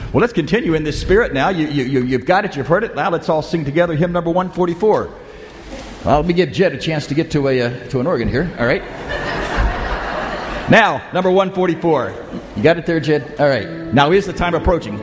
Well, let's continue in this spirit now. You've got it. You've heard it. Now let's all sing together hymn number 144. Well, let me give Jed a chance to get to an organ here. All right. Now, number 144. You got it there, Jed? All right. Now is the time approaching.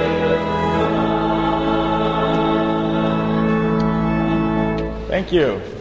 Thank you.